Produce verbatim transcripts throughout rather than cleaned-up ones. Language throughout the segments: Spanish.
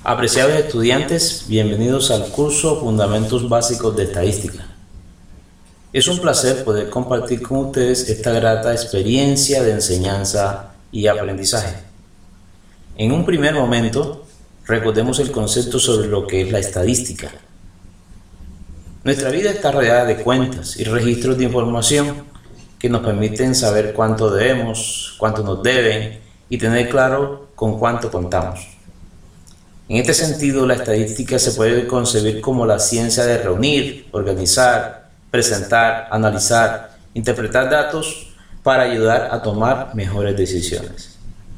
Apreciados estudiantes, bienvenidos al curso Fundamentos Básicos de Estadística. Es un placer poder compartir con ustedes esta grata experiencia de enseñanza y aprendizaje. En un primer momento, recordemos el concepto sobre lo que es la estadística. Nuestra vida está rodeada de cuentas y registros de información que nos permiten saber cuánto debemos, cuánto nos deben y tener claro con cuánto contamos. En este sentido, la estadística se puede concebir como la ciencia de reunir, organizar, presentar, analizar, interpretar datos para ayudar a tomar mejores decisiones.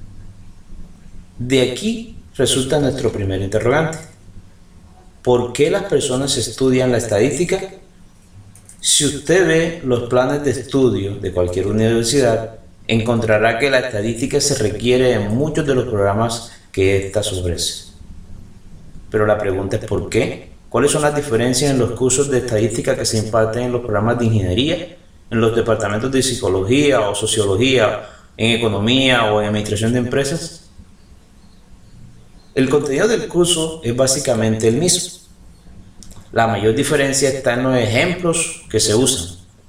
De aquí resulta nuestro primer interrogante. ¿Por qué las personas estudian la estadística? Si usted ve los planes de estudio de cualquier universidad, encontrará que la estadística se requiere en muchos de los programas que ésta ofrece. Pero la pregunta es ¿por qué? ¿Cuáles son las diferencias en los cursos de estadística que se imparten en los programas de ingeniería, en los departamentos de psicología o sociología, en economía o en administración de empresas? El contenido del curso es básicamente el mismo. La mayor diferencia está en los ejemplos que se usan.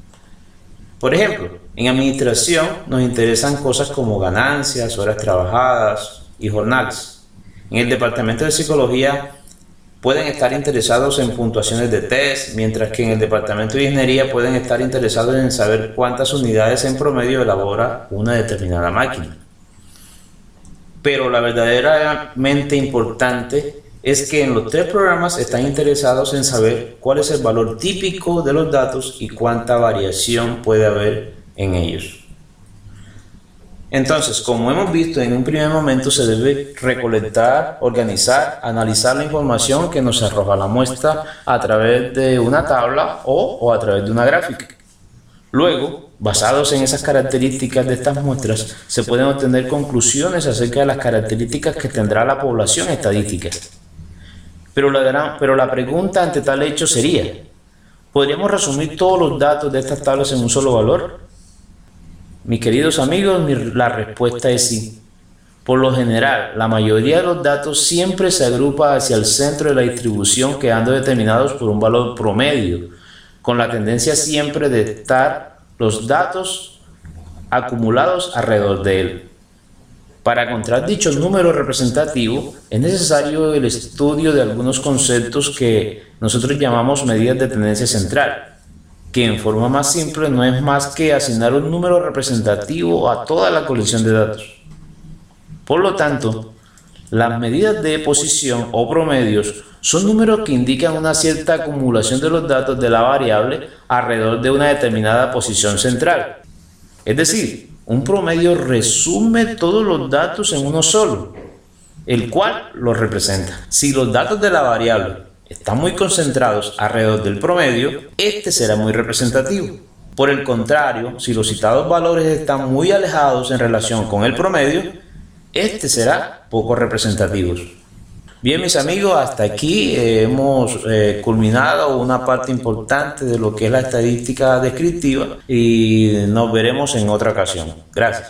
Por ejemplo, en administración nos interesan cosas como ganancias, horas trabajadas y jornales. En el departamento de psicología pueden estar interesados en puntuaciones de test, mientras que en el departamento de ingeniería pueden estar interesados en saber cuántas unidades en promedio elabora una determinada máquina. Pero la verdaderamente importante es que en los tres programas están interesados en saber cuál es el valor típico de los datos y cuánta variación puede haber en ellos. Entonces, como hemos visto en un primer momento, se debe recolectar, organizar, analizar la información que nos arroja la muestra a través de una tabla o, o a través de una gráfica. Luego, basados en esas características de estas muestras, se pueden obtener conclusiones acerca de las características que tendrá la población estadística. Pero la, gran, pero la pregunta ante tal hecho sería, ¿podríamos resumir todos los datos de estas tablas en un solo valor? Mis queridos amigos, la respuesta es sí. Por lo general, la mayoría de los datos siempre se agrupa hacia el centro de la distribución, quedando determinados por un valor promedio, con la tendencia siempre de estar los datos acumulados alrededor de él. Para encontrar dicho número representativo, es necesario el estudio de algunos conceptos que nosotros llamamos medidas de tendencia central, que en forma más simple no es más que asignar un número representativo a toda la colección de datos. Por lo tanto, las medidas de posición o promedios son números que indican una cierta acumulación de los datos de la variable alrededor de una determinada posición central. Es decir, un promedio resume todos los datos en uno solo, el cual los representa. Si los datos de la variable están muy concentrados alrededor del promedio, este será muy representativo. Por el contrario, si los citados valores están muy alejados en relación con el promedio, este será poco representativo. Bien, mis amigos, hasta aquí eh, hemos eh, culminado una parte importante de lo que es la estadística descriptiva y nos veremos en otra ocasión. Gracias.